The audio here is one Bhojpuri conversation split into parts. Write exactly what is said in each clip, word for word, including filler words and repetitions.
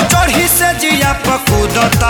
चढ़ी से जिया पकूदता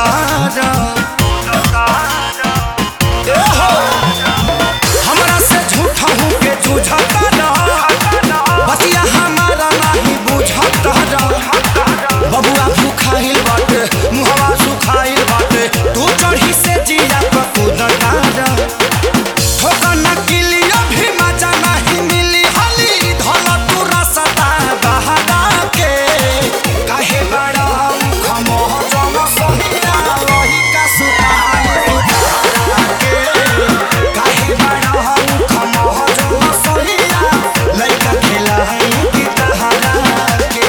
हमरा से झूठा हूँ के जूझता बतिया हमारा नहीं बुझता बबुआ भूखाइल बाटे मुहवा सुखाइल बाटे तू चढ़ी से जिया पकूदता ठोका न किलियो भी मजा नहीं मिली हली धल तू रसता बहादा के काहे बड़ा खमो जम सहिया वही का सुताई के काहे बड़ा खमो जम सहिया लइका खिलाई की तहरा के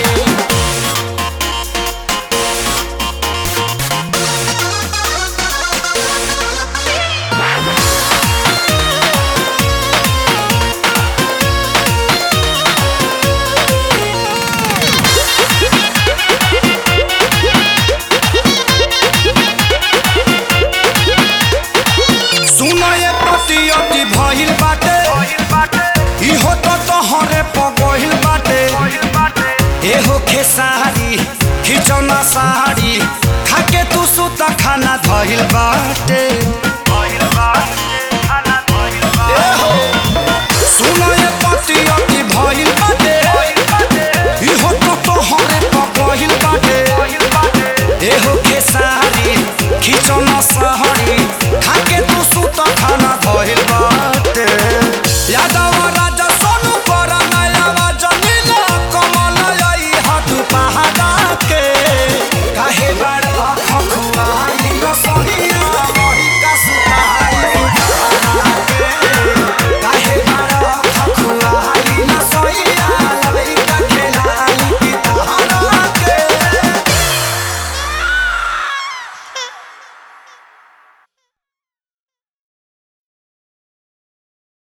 भइल बाटे इहो तो तोहरे पगहिल बाटे एहो खेसारी खिचौना साड़ी खाके तू सुता खाना धइल बाटे।